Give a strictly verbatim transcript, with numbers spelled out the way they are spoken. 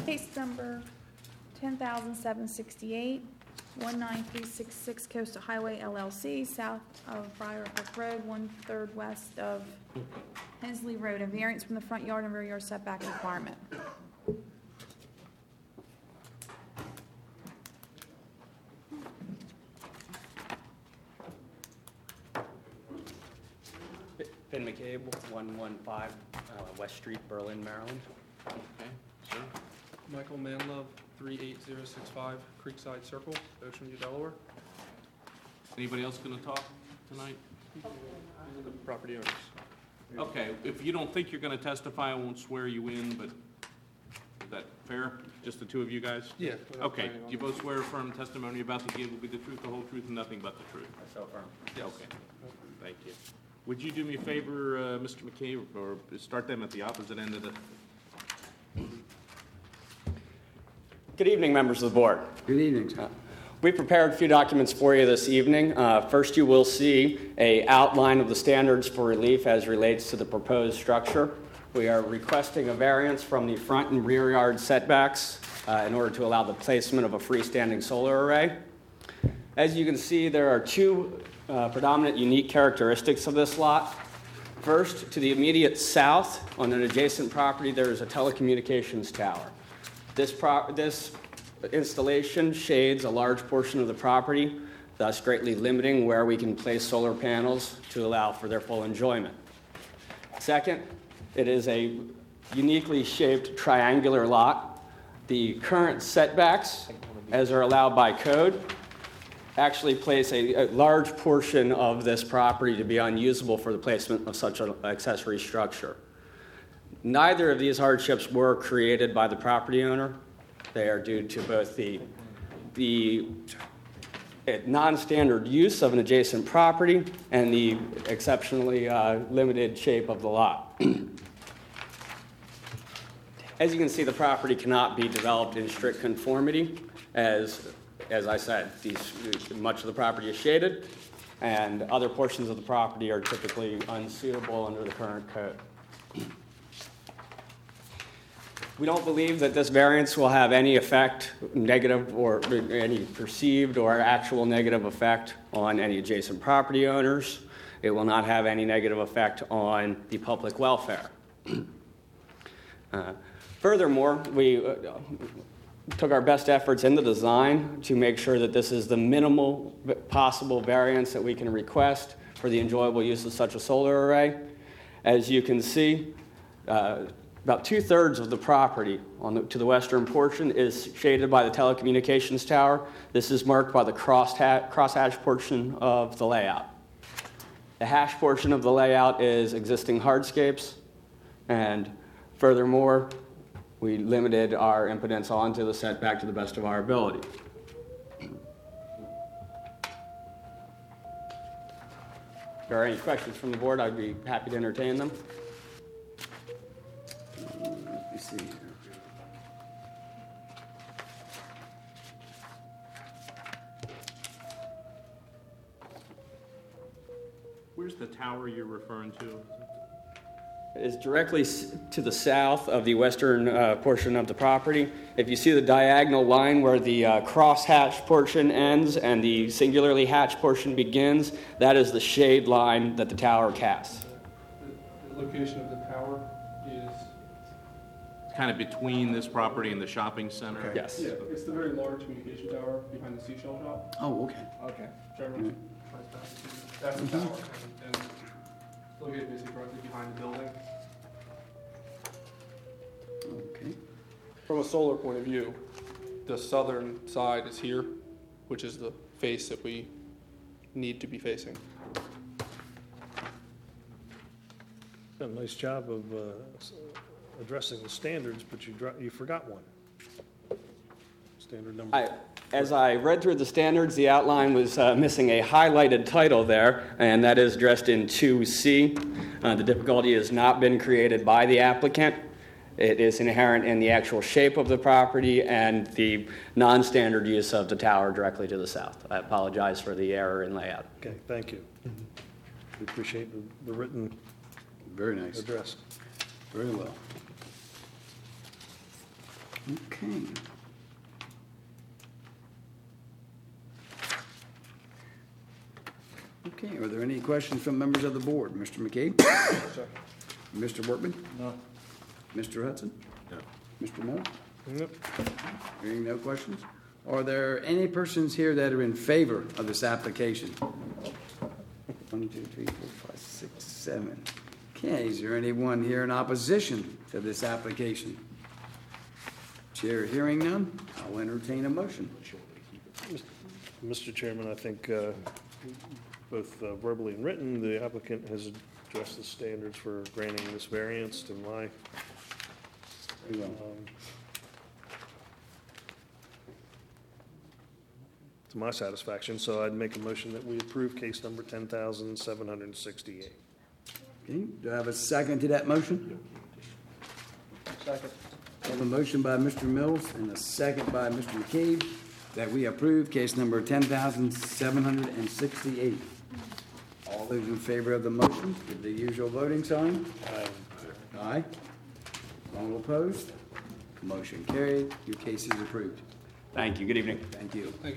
Case number ten thousand seven hundred sixty-eight, one nine three six six Coastal Highway L L C, south of Briar Brook Road, one-third west of Hensley Road, a variance from the front yard and rear yard setback requirement. Ben McCabe, one one five uh, West Street, Berlin, Maryland. Okay, sir. Michael Manlove, three eight zero six five Creekside Circle, Ocean View, Delaware. Anybody else going to talk tonight? The property owners. Okay, if you don't think you're going to testify, I won't swear you in, but is that fair? Just the two of you guys? Yeah. Okay, do you both swear affirm testimony about to give will be the truth, the whole truth, and nothing but the truth? I so affirm. Okay, thank you. Would you do me a favor, uh, Mister McKay, or start them at the opposite end of the... Good evening, members of the board. Good evening, sir. Uh, we prepared a few documents for you this evening. Uh, first, you will see an outline of the standards for relief as relates to the proposed structure. We are requesting a variance from the front and rear yard setbacks uh, in order to allow the placement of a freestanding solar array. As you can see, there are two uh, predominant unique characteristics of this lot. First, to the immediate south, on an adjacent property, there is a telecommunications tower. This, pro- this installation shades a large portion of the property, thus greatly limiting where we can place solar panels to allow for their full enjoyment. Second, it is a uniquely shaped triangular lot. The current setbacks, as are allowed by code, actually place a, a large portion of this property to be unusable for the placement of such an accessory structure. Neither of these hardships were created by the property owner. They are due to both the, the non-standard use of an adjacent property and the exceptionally uh, limited shape of the lot. As you can see, the property cannot be developed in strict conformity. As, as I said, these, much of the property is shaded, and other portions of the property are typically unsuitable under the current code. We don't believe that this variance will have any effect, negative or any perceived or actual negative effect on any adjacent property owners. It will not have any negative effect on the public welfare. Uh, furthermore, we uh, took our best efforts in the design to make sure that this is the minimal possible variance that we can request for the enjoyable use of such a solar array. As you can see, uh, about two-thirds of the property on the, to the western portion is shaded by the telecommunications tower. This is marked by the cross-hatch, cross-hatch portion of the layout. The hash portion of the layout is existing hardscapes, and furthermore, we limited our impedance onto the setback to the best of our ability. If there are any questions from the board, I'd be happy to entertain them. Let me see here. Where's the tower you're referring to? It is directly to the south of the western uh, portion of the property. If you see the diagonal line where the uh, cross-hatched portion ends and the singularly hatched portion begins, that is the shade line that the tower casts. The, the location of the tower is... Kind of between this property and the shopping center? Okay. Yes. Yeah, it's the very large communication tower behind the seashell shop. Oh, okay. Okay. Trevor, that's the tower, and, and it's located basically directly behind the building. Okay. From a solar point of view, the southern side is here, which is the face that we need to be facing. Done a nice job of uh, s- addressing the standards, but you dro- you forgot one. Standard number. I, as I read through the standards, the outline was uh, missing a highlighted title there, and that is addressed in two C. Uh, the difficulty has not been created by the applicant. It is inherent in the actual shape of the property and the non-standard use of the tower directly to the south. I apologize for the error in layout. Okay, thank you. We appreciate the, the written Very nice. address. Very well. Okay. Okay, are there any questions from members of the board? Mister McCabe? Mister Workman? No. Mister Hudson? No. Mister Miller? Yep. Hearing no questions? Are there any persons here that are in favor of this application? One, two, three, four, five, six, seven. Okay, is there anyone here in opposition to this application? Chair hearing none, I'll entertain a motion. Mister Chairman, I think uh, both uh, verbally and written, the applicant has addressed the standards for granting this variance to my, Very well. um, to my satisfaction, so I'd make a motion that we approve case number ten thousand seven hundred sixty-eight. Okay, do I have a second to that motion? Second. I have a motion by Mister Mills and a second by Mister McCabe that we approve case number ten thousand seven hundred sixty-eight. All those in favor of the motion, give the usual voting sign. Aye. All opposed? Motion carried. Your case is approved. Thank you. Good evening. Thank you.